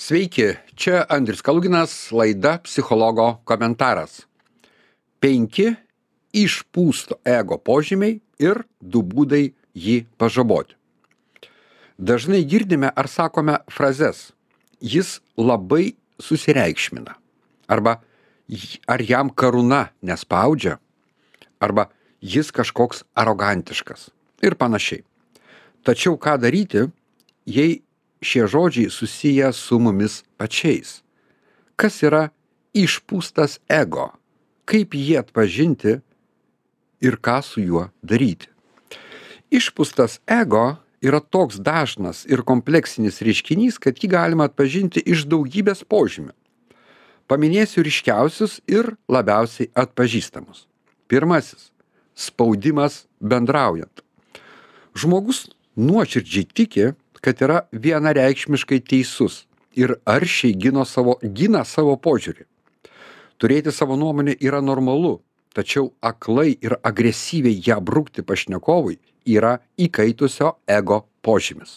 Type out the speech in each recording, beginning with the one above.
Sveiki, čia Andrius Kaluginas, laida Psichologo komentaras. 5 išpūsto ego požymiai ir 2 būdai jį pažaboti. Dažnai girdime ar sakome frazes: jis labai susireikšmina, arba ar jam karūna nespaudžia, arba jis kažkoks arogantiškas ir panašiai. Tačiau ką daryti, jei šie žodžiai susiję su mumis pačiais? Kas yra išpūstas ego? Kaip jį atpažinti ir ką su juo daryti? Išpūstas ego yra toks dažnas ir kompleksinis reiškinys, kad jį galima atpažinti iš daugybės požymių. Paminėsiu ryškiausius ir labiausiai atpažįstamus. Pirmasis - spaudimas bendraujant. Žmogus nuoširdžiai tiki, kad yra vienareikšmiškai teisus ir aršiai gina savo požiūrį. Turėti savo nuomonę yra normalu, tačiau aklai ir agresyviai ją brukti pašnekovui yra įkaitusio ego požymis.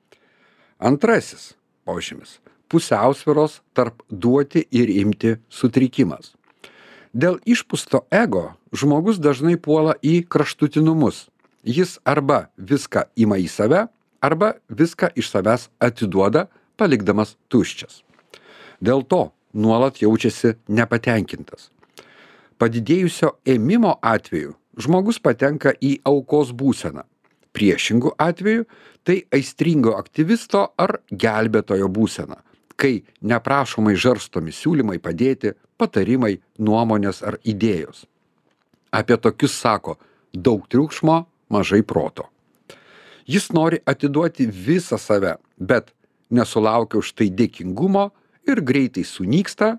Antrasis požymis - pusiausvyros tarp duoti ir imti sutrikimas. Dėl išpūsto ego žmogus dažnai puola į kraštutinumus. Jis arba viską ima į save, arba viską iš savęs atiduoda, palikdamas tuščias. Dėl to nuolat jaučiasi nepatenkintas. Padidėjusio ėmimo atveju žmogus patenka į aukos būseną. Priešingų atveju tai aistringo aktyvisto ar gelbėtojo būsena, kai neprašomai žarstomi siūlymai padėti, patarimai, nuomonės ar idėjos. Apie tokius sako: daug triukšmo, mažai proto. Jis nori atiduoti visą save, bet nesulaukia už tai dėkingumo ir greitai sunyksta,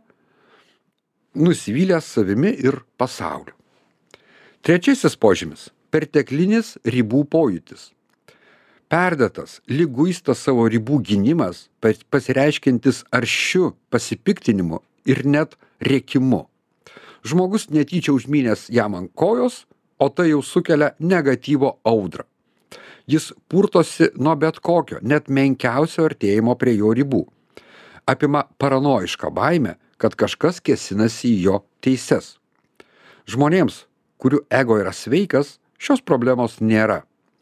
nusivylęs savimi ir pasauliu. Trečiasis požymis - perteklinis ribų pojūtis. Perdėtas, liguistas savo ribų gynimas, pasireiškiantis aršiu pasipiktinimu ir net rėkimu. Žmogus netyčia užmynęs jam ant kojos, o tai jau sukelia negatyvo audrą. Jis purtosi nuo bet kokio, net menkiausio artėjimo prie jo ribų. Apima paranojišką baimę, kad kažkas kėsinasi į jo teises. Žmonėms, kurių ego yra sveikas, šios problemos nėra.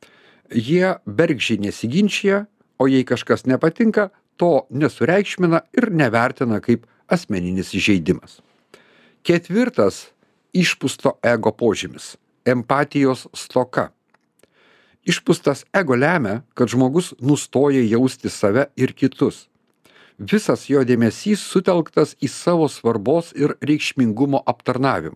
Jie bergždžiai nesiginčia, o jei kažkas nepatinka, to nesureikšmina ir nevertina kaip asmeninis įžeidimas. Ketvirtas išpūsto ego požymis - empatijos stoka. Išpūstas ego lemia, kad žmogus nustoja jausti save ir kitus. Visas jo dėmesys sutelktas į savo svarbos ir reikšmingumo aptarnavimą.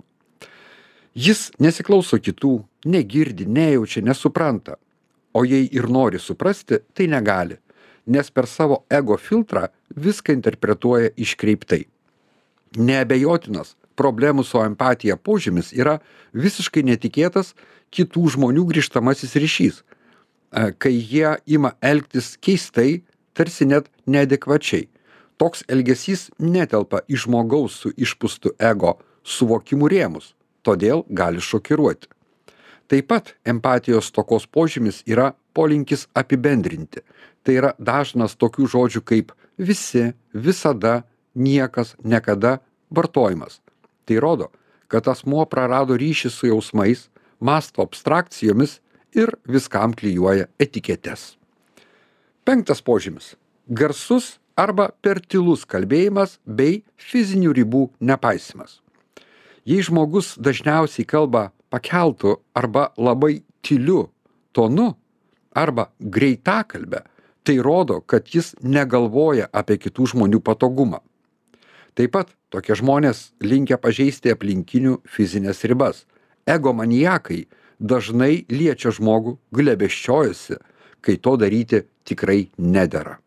Jis nesiklauso kitų, negirdi, nejaučia, nesupranta. O jei ir nori suprasti, tai negali, nes per savo ego filtrą viską interpretuoja iškreiptai. Neabejotinas problemų su empatija požymis yra visiškai netikėtas kitų žmonių grįžtamasis ryšys, kai jie ima elgtis keistai, tarsi net neadekvačiai. Toks elgesys netelpa į žmogaus su išpūstu ego suvokimų rėmus, todėl gali šokiruoti. Taip pat empatijos stokos požymis yra polinkis apibendrinti. Tai yra dažnas tokių žodžių kaip visi, visada, niekas, niekada vartojimas. Tai rodo, kad asmuo prarado ryšį su jausmais, mąsto abstrakcijomis ir viskam klijuoja etiketes. Penktas požymis - garsus arba per tylus kalbėjimas bei fizinių ribų nepaisymas. Jei žmogus dažniausiai kalba pakeltu arba labai tyliu tonu arba greitakalbe, tai rodo, kad jis negalvoja apie kitų žmonių patogumą. Taip pat tokie žmonės linkę pažeisti aplinkinių fizinės ribas. Egomaniakai dažnai liečia žmogų, glėbesčiojasi, kai to daryti tikrai nedera.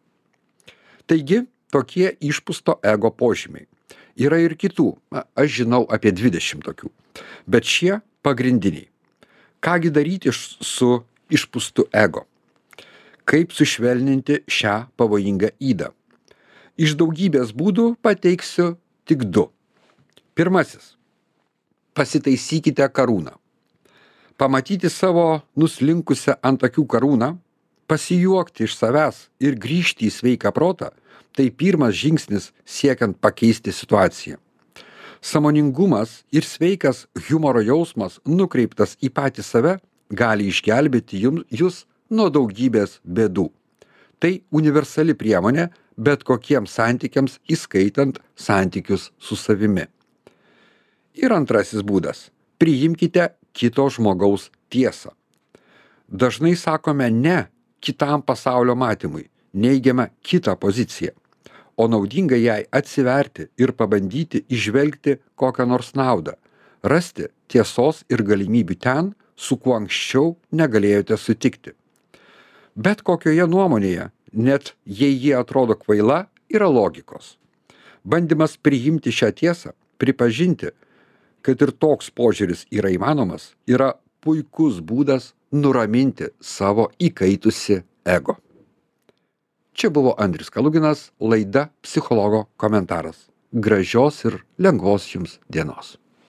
Taigi, tokie išpūsto ego požymiai. Yra ir kitų, aš žinau apie 20 tokių, bet šie pagrindiniai. Kągi daryti su išpūstu ego? Kaip sušvelninti šią pavojingą ydą? Iš daugybės būdų pateiksiu tik 2. Pirmasis - pasitaisykite karūną. Pamatyti savo nuslinkusią ant akių karūną, pasijuokti iš savęs ir grįžti į sveiką protą Tai pirmas žingsnis siekiant pakeisti situaciją. Sąmoningumas ir sveikas humoro jausmas nukreiptas į patį save gali išgelbėti jūs nuo daugybės bėdų. Tai universali priemonė bet kokiems santykiams, įskaitant santykius su savimi. Ir antrasis būdas. Priimkite kito žmogaus tiesą. Dažnai sakome ne kitam pasaulio matymui, neigiame kitą poziciją, o naudinga jai atsiverti ir pabandyti įžvelgti kokią nors naudą, rasti tiesos ir galimybių ten, su kuo anksčiau negalėjote sutikti. Bet kokioje nuomonėje, net jei jie atrodo kvaila, yra logikos. Bandymas priimti šią tiesą, pripažinti, kad ir toks požiūris yra įmanomas, yra puikus būdas nuraminti savo įkaitusi ego. Čia buvo Andrius Kaluginas, laida Psichologo komentaras. Gražios ir lengvos jums dienos.